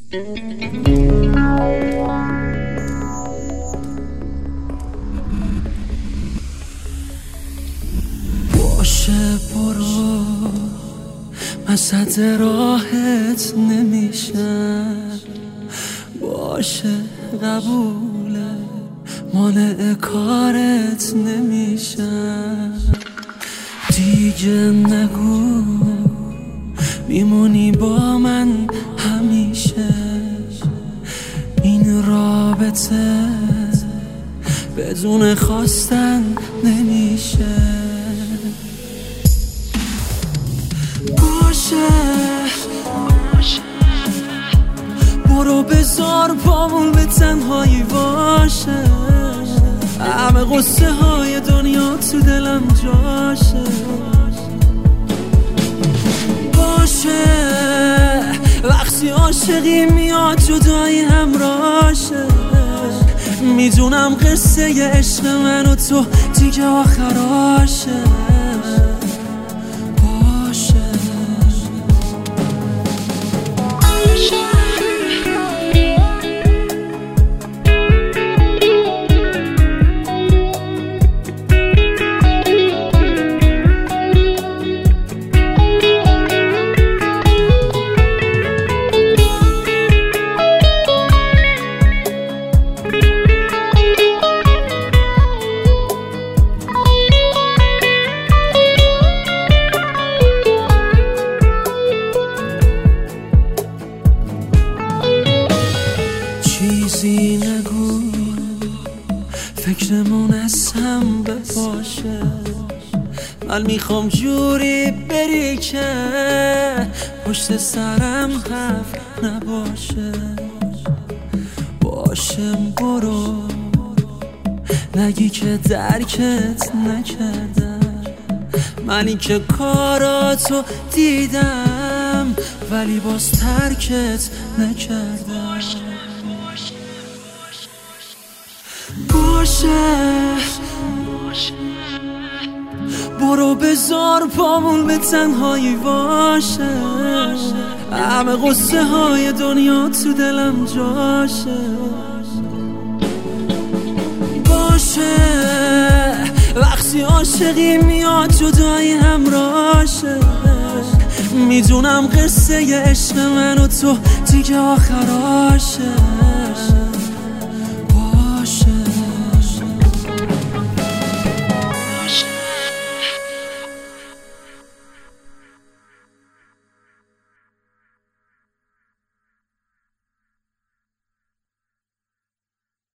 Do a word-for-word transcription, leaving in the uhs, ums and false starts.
باشه برو، من صد راحت نمیشم. باشه قبوله، مانع کارت نمیشم. دیگه نگو میمونی با من همیشه. این رابطه بدون خواستن نمیشه. باشه برو بذار پامون به تنهایی باشه. همه قصه های دنیا تو دلم جاشه. باشه وقتی عاشقی میاد جدایی همراشه. میدونم قصه عشق من و تو دیگه آخراشه. چیزی نگو فکرمون از هم بپاشه. من میخوام جوری بری که پشت سرم حرف نباشه. باشم برو نگی که درکت نکردم. منی که کاراتو دیدم ولی باز ترکت نکردم. باشه برو بذار پامون به تنهایی باشه. همه قصه های دنیا تو دلم جاشه. باشه وقتی عاشقی میاد جدایی همراشه. میدونم قصه عشق من و تو دیگه آخراشه.